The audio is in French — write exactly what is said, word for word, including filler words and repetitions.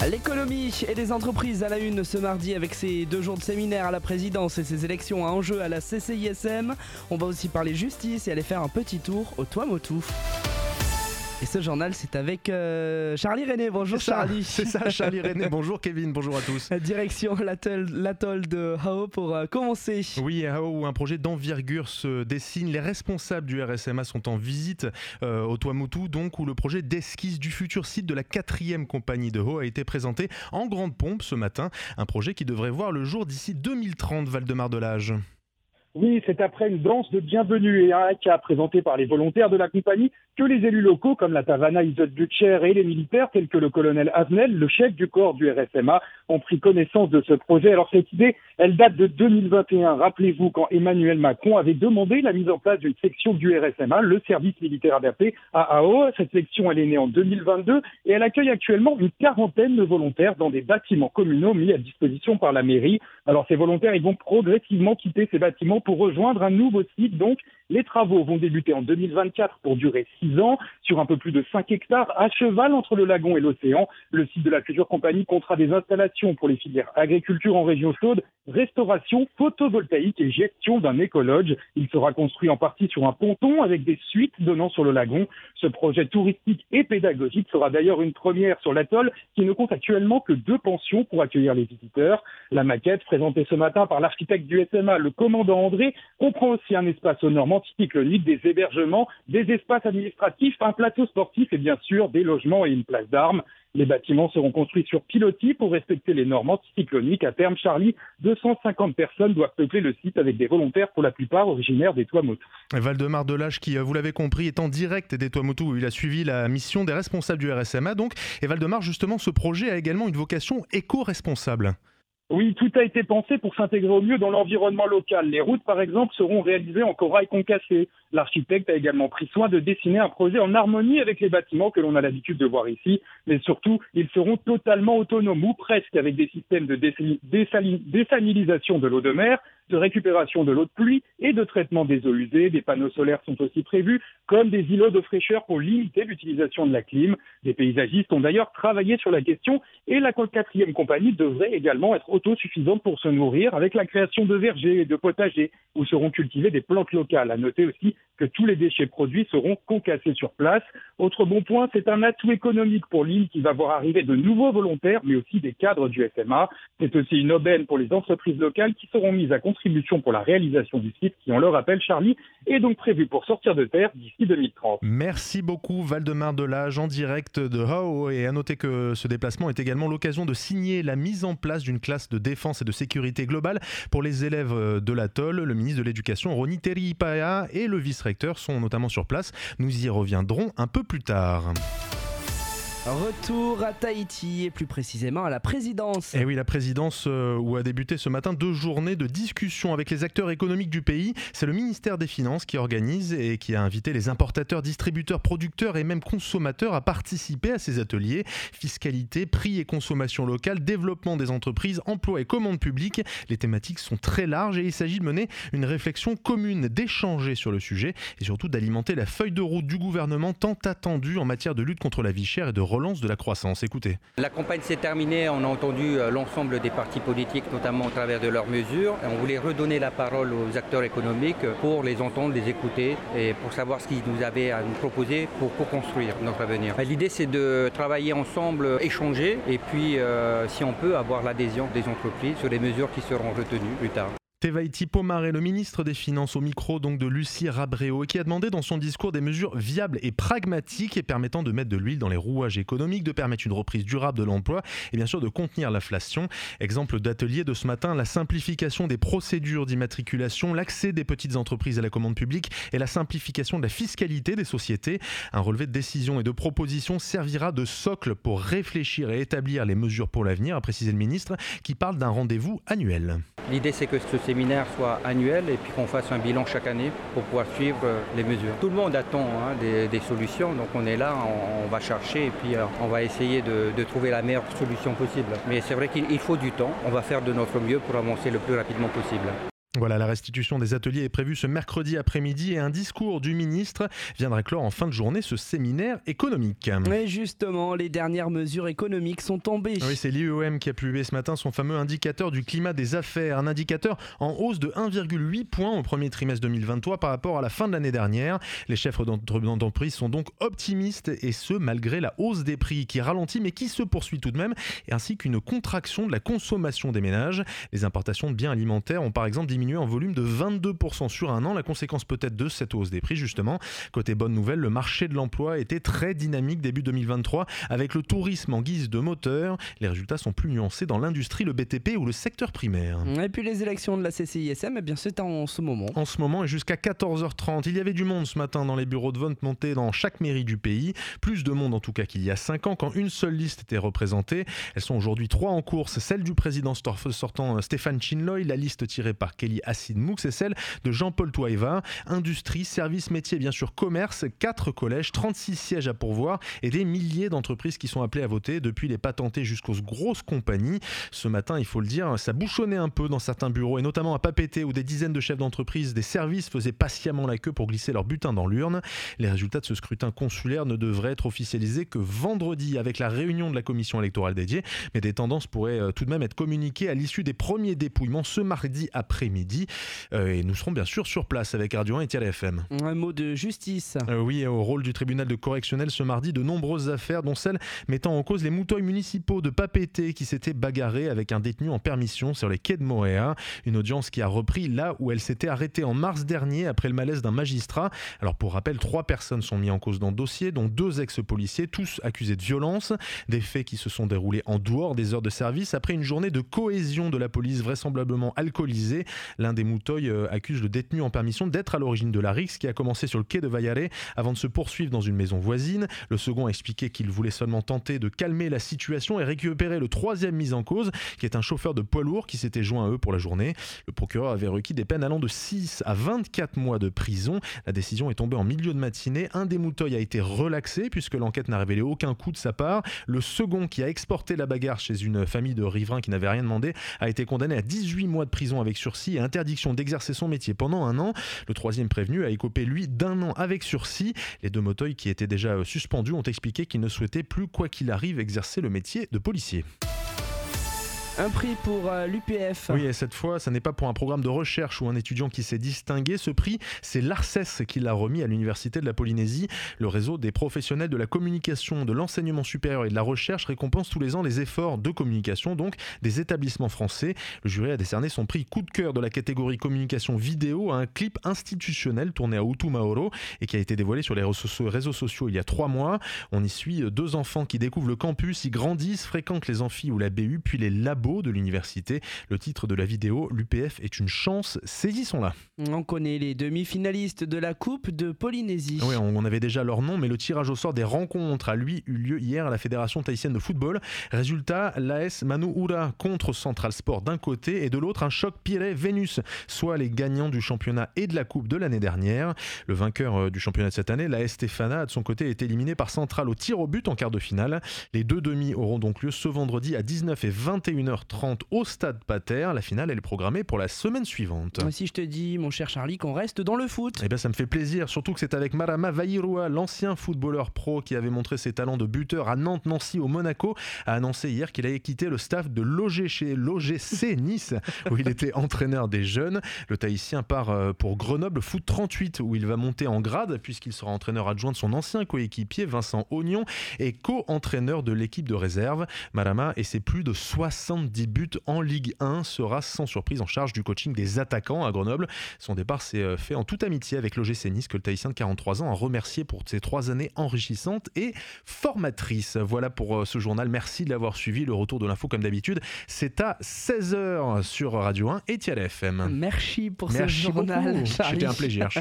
L'économie et les entreprises à la une ce mardi avec ses deux jours de séminaire à la présidence et ses élections à enjeu à la C C I S M. On va aussi parler justice et aller faire un petit tour au Tuamotu. Et ce journal, c'est avec euh, Charlie René. Bonjour c'est ça, Charlie. C'est ça, Charlie René. Bonjour Kevin, bonjour à tous. Direction l'atoll, l'atoll de Hao pour euh, commencer. Oui, à Hao, où un projet d'envergure se dessine. Les responsables du R S M A sont en visite euh, au Tuamotu, donc où le projet d'esquisse du futur site de la quatrième compagnie de Hao a été présenté en grande pompe ce matin. Un projet qui devrait voir le jour d'ici deux mille trente, Valdemar Delage. Oui, c'est après une danse de bienvenue et un haka présenté par les volontaires de la compagnie que les élus locaux comme la Tavana Izzet Butcher et les militaires tels que le colonel Avenel, le chef du corps du R S M A, ont pris connaissance de ce projet. Alors cette idée, elle date de deux mille vingt et un. Rappelez-vous quand Emmanuel Macron avait demandé la mise en place d'une section du R S M A, le service militaire adapté à Hao. Cette section, elle est née en deux mille vingt-deux et elle accueille actuellement une quarantaine de volontaires dans des bâtiments communaux mis à disposition par la mairie. Alors ces volontaires, ils vont progressivement quitter ces bâtiments pour rejoindre un nouveau site. Donc, les travaux vont débuter en deux mille vingt-quatre pour durer six ans sur un peu plus de cinq hectares à cheval entre le lagon et l'océan. Le site de la future compagnie comptera des installations pour les filières agriculture en région chaude, restauration, photovoltaïque et gestion d'un écolodge. Il sera construit en partie sur un ponton avec des suites donnant sur le lagon. Ce projet touristique et pédagogique sera d'ailleurs une première sur l'atoll qui ne compte actuellement que deux pensions pour accueillir les visiteurs. La maquette présentée ce matin par l'architecte du S M A, le commandant André, comprend aussi un espace aux normes anticycloniques, des hébergements, des espaces administratifs, un plateau sportif et bien sûr des logements et une place d'armes. Les bâtiments seront construits sur pilotis pour respecter les normes anticycloniques. À terme, Charlie, deux cent cinquante personnes doivent peupler le site avec des volontaires pour la plupart originaires des Tuamotu. Valdemar Delage qui, vous l'avez compris, est en direct des Tuamotu où il a suivi la mission des responsables du R S M A. Donc. Et Valdemar, justement, ce projet a également une vocation éco-responsable. Oui, tout a été pensé pour s'intégrer au mieux dans l'environnement local. Les routes, par exemple, seront réalisées en corail concassé. L'architecte a également pris soin de dessiner un projet en harmonie avec les bâtiments que l'on a l'habitude de voir ici. Mais surtout, ils seront totalement autonomes, ou presque, avec des systèmes de désalinisation de l'eau de mer, de récupération de l'eau de pluie et de traitement des eaux usées. Des panneaux solaires sont aussi prévus, comme des îlots de fraîcheur pour limiter l'utilisation de la clim. Des paysagistes ont d'ailleurs travaillé sur la question et la quatrième compagnie devrait également être autosuffisante pour se nourrir avec la création de vergers et de potagers où seront cultivées des plantes locales. À noter aussi que tous les déchets produits seront concassés sur place. Autre bon point, c'est un atout économique pour l'île qui va voir arriver de nouveaux volontaires, mais aussi des cadres du S M A. C'est aussi une aubaine pour les entreprises locales qui seront mises à contribution pour la réalisation du site qui, on le rappelle, Charlie, est donc prévu pour sortir de terre d'ici deux mille trente. Merci beaucoup Valdemar Delage en direct de Hao. Et à noter que ce déplacement est également l'occasion de signer la mise en place d'une classe de défense et de sécurité globale pour les élèves de l'atoll. Le ministre de l'Éducation, Roni Teripaea, et le vice-recteur sont notamment sur place. Nous y reviendrons un peu plus tard. Retour à Tahiti et plus précisément à la présidence. Et oui, la présidence euh, où a débuté ce matin deux journées de discussion avec les acteurs économiques du pays. C'est le ministère des Finances qui organise et qui a invité les importateurs, distributeurs, producteurs et même consommateurs à participer à ces ateliers. Fiscalité, prix et consommation locale, développement des entreprises, emploi et commandes publiques. Les thématiques sont très larges et il s'agit de mener une réflexion commune, d'échanger sur le sujet et surtout d'alimenter la feuille de route du gouvernement tant attendue en matière de lutte contre la vie chère et de relance de la croissance. Écoutez. La campagne s'est terminée, on a entendu l'ensemble des partis politiques, notamment au travers de leurs mesures. On voulait redonner la parole aux acteurs économiques pour les entendre, les écouter et pour savoir ce qu'ils nous avaient à nous proposer pour co-construire notre avenir. L'idée, c'est de travailler ensemble, échanger et puis, euh, si on peut, avoir l'adhésion des entreprises sur les mesures qui seront retenues plus tard. Tevaïti Pomaré, le ministre des Finances, au micro donc de Lucie Rabréau, et qui a demandé dans son discours des mesures viables et pragmatiques et permettant de mettre de l'huile dans les rouages économiques, de permettre une reprise durable de l'emploi et bien sûr de contenir l'inflation. Exemple d'atelier de ce matin, la simplification des procédures d'immatriculation, l'accès des petites entreprises à la commande publique et la simplification de la fiscalité des sociétés. Un relevé de décisions et de propositions servira de socle pour réfléchir et établir les mesures pour l'avenir, a précisé le ministre, qui parle d'un rendez-vous annuel. L'idée, c'est que ce séminaire soit annuel et puis qu'on fasse un bilan chaque année pour pouvoir suivre les mesures. Tout le monde attend hein, des, des solutions, donc on est là, on, on va chercher et puis euh, on va essayer de, de trouver la meilleure solution possible. Mais c'est vrai qu'il faut du temps, on va faire de notre mieux pour avancer le plus rapidement possible. Voilà, la restitution des ateliers est prévue ce mercredi après-midi et un discours du ministre viendra clore en fin de journée ce séminaire économique. Mais justement, les dernières mesures économiques sont tombées. Oui, c'est l'I E M qui a publié ce matin son fameux indicateur du climat des affaires, un indicateur en hausse de un virgule huit points au premier trimestre deux mille vingt-trois par rapport à la fin de l'année dernière. Les chefs d'entreprise sont donc optimistes et ce malgré la hausse des prix qui ralentit mais qui se poursuit tout de même, ainsi qu'une contraction de la consommation des ménages. Les importations de biens alimentaires ont par exemple diminué en volume de vingt-deux pour cent sur un an, la conséquence peut-être de cette hausse des prix justement. Côté bonne nouvelle, le marché de l'emploi était très dynamique début deux mille vingt-trois avec le tourisme en guise de moteur. Les résultats sont plus nuancés dans l'industrie, le B T P ou le secteur primaire. Et puis les élections de la C C I S M, eh bien c'est en ce moment. En ce moment et jusqu'à quatorze heures trente, il y avait du monde ce matin dans les bureaux de vote montés dans chaque mairie du pays. Plus de monde en tout cas qu'il y a cinq ans quand une seule liste était représentée. Elles sont aujourd'hui trois en course, celle du président sortant Stéphane Chinloy, la liste tirée par Kelly Hassid Moux et celle de Jean-Paul Touaïva. Industrie, services, métiers, bien sûr commerce, quatre collèges, trente-six sièges à pourvoir et des milliers d'entreprises qui sont appelées à voter, depuis les patentés jusqu'aux grosses compagnies. Ce matin, il faut le dire, ça bouchonnait un peu dans certains bureaux et notamment à Papeete où des dizaines de chefs d'entreprise des services faisaient patiemment la queue pour glisser leur butin dans l'urne. Les résultats de ce scrutin consulaire ne devraient être officialisés que vendredi avec la réunion de la commission électorale dédiée, mais des tendances pourraient tout de même être communiquées à l'issue des premiers dépouillements ce mardi après-midi. Euh, et nous serons bien sûr sur place avec Radio un et Tial F M. Un mot de justice. Euh, oui, au rôle du tribunal de correctionnel ce mardi, de nombreuses affaires, dont celle mettant en cause les mouteuils municipaux de Papeete qui s'étaient bagarrés avec un détenu en permission sur les quais de Moréa. Une audience qui a repris là où elle s'était arrêtée en mars dernier après le malaise d'un magistrat. Alors pour rappel, trois personnes sont mises en cause dans le dossier, dont deux ex-policiers, tous accusés de violence. Des faits qui se sont déroulés en dehors des heures de service après une journée de cohésion de la police vraisemblablement alcoolisée. L'un des mouteuils accuse le détenu en permission d'être à l'origine de la rixe qui a commencé sur le quai de Vallare avant de se poursuivre dans une maison voisine. Le second a expliqué qu'il voulait seulement tenter de calmer la situation et récupérer le troisième mis en cause, qui est un chauffeur de poids lourd qui s'était joint à eux pour la journée. Le procureur avait requis des peines allant de six à vingt-quatre mois de prison. La décision est tombée en milieu de matinée. Un des mouteuils a été relaxé puisque l'enquête n'a révélé aucun coup de sa part. Le second, qui a exporté la bagarre chez une famille de riverains qui n'avait rien demandé, a été condamné à dix-huit mois de prison avec sursis et interdiction d'exercer son métier pendant un an. Le troisième prévenu a écopé, lui, d'un an avec sursis. Les deux mouteuils qui étaient déjà suspendus ont expliqué qu'ils ne souhaitaient plus, quoi qu'il arrive, exercer le métier de policier. Un prix pour euh, l'U P F. Oui, et cette fois, ça n'est pas pour un programme de recherche ou un étudiant qui s'est distingué. Ce prix, c'est l'ARCES qui l'a remis à l'Université de la Polynésie. Le réseau des professionnels de la communication, de l'enseignement supérieur et de la recherche récompense tous les ans les efforts de communication, donc des établissements français. Le jury a décerné son prix coup de cœur de la catégorie communication vidéo à un clip institutionnel tourné à Utumaoro et qui a été dévoilé sur les réseaux sociaux il y a trois mois. On y suit deux enfants qui découvrent le campus, y grandissent, fréquentent les amphis ou la B U, puis les labos de l'université. Le titre de la vidéo, l'U P F est une chance, saisissons-la. On connaît les demi-finalistes de la Coupe de Polynésie. Oui, on avait déjà leur nom, mais le tirage au sort des rencontres a lui eu lieu hier à la Fédération tahitienne de football. Résultat, l'A S Manuhura contre Central Sport d'un côté et de l'autre un choc Pirée-Vénus, soit les gagnants du championnat et de la Coupe de l'année dernière. Le vainqueur du championnat de cette année, l'A S Stefana, de son côté, est éliminé par Central au tir au but en quart de finale. Les deux demi auront donc lieu ce vendredi à dix-neuf et vingt et une heures trente au Stade Pater. La finale, elle est programmée pour la semaine suivante. Si je te dis, mon cher Charlie, qu'on reste dans le foot. Eh bien, ça me fait plaisir, surtout que c'est avec Marama Vairua, l'ancien footballeur pro qui avait montré ses talents de buteur à Nantes, Nancy, au Monaco, a annoncé hier qu'il allait quitter le staff de l'O G C Nice, où il était entraîneur des jeunes. Le Tahitien part pour Grenoble Foot trente-huit, où il va monter en grade, puisqu'il sera entraîneur adjoint de son ancien coéquipier Vincent Ognon et co-entraîneur de l'équipe de réserve. Marama et ses plus de soixante-dix buts en Ligue un sera sans surprise en charge du coaching des attaquants à Grenoble. Son départ s'est fait en toute amitié avec l'O G C Nice, que le Tahitien de quarante-trois ans a remercié pour ses trois années enrichissantes et formatrices. Voilà pour ce journal, merci de l'avoir suivi. Le retour de l'info comme d'habitude, c'est à seize heures sur Radio un et Tial F M. Merci pour Merci ce journal, beaucoup. Charlie. C'était un plaisir.